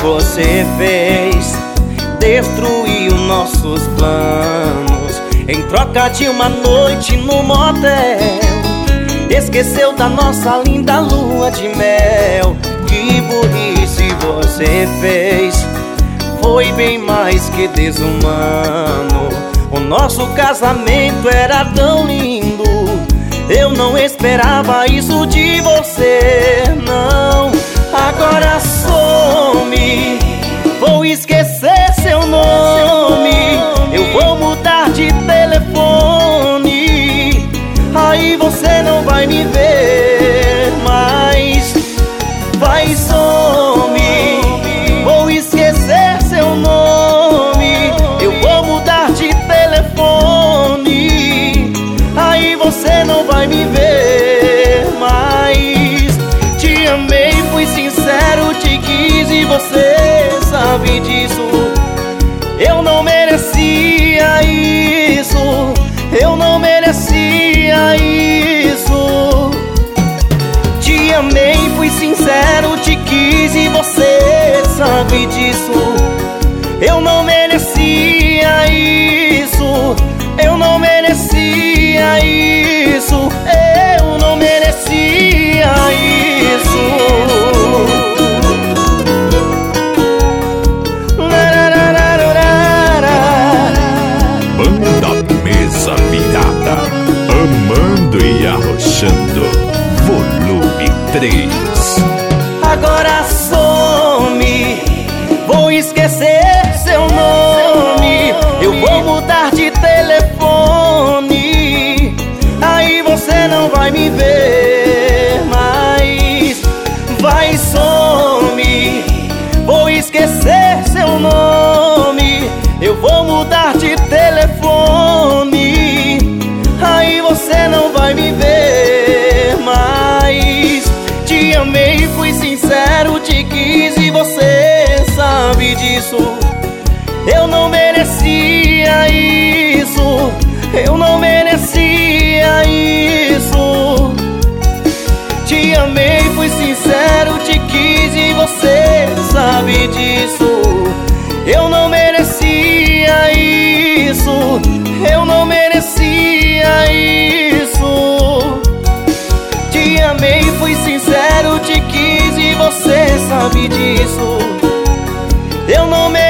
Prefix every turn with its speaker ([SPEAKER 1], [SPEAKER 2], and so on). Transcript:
[SPEAKER 1] você fez destruiu nossos planos. Em troca de uma noite no motel, esqueceu da nossa linda lua de mel. Que burrice você fez, foi bem mais que desumano. O nosso casamento era tão lindo, eu não esperava isso de você, não. Agora some, vou esquecer seu nome, eu vou mudar de telefone. Aí você não vai me ver mais. Vai, some, vou esquecer seu nome, eu vou mudar de telefone. Aí você não vai me ver mais. Te amei, fui sincero, te quis e você sabe disso. Eu não merecia isso, eu não merecia isso. Te amei, fui sincero, te quis e você sabe disso. Eu não merecia isso, eu não merecia isso, eu não merecia isso.
[SPEAKER 2] Banda Mesa Virada, amando e arrochando, volume 3.
[SPEAKER 1] Agora some, vou esquecer seu nome, eu vou mudar de telefone. Aí você não vai me ver mais. Vai, some, vou esquecer seu nome, eu vou mudar de telefone. Aí você não vai me ver mais. Te amei, fui sincero, te quis e você sabe disso. Eu não merecia isso, eu não merecia isso. Te amei, fui sincero, te quis e você sabe disso. Eu não merecia isso, eu não merecia isso. Te amei, fui sincero, te quis e você sabe disso. Eu não merecia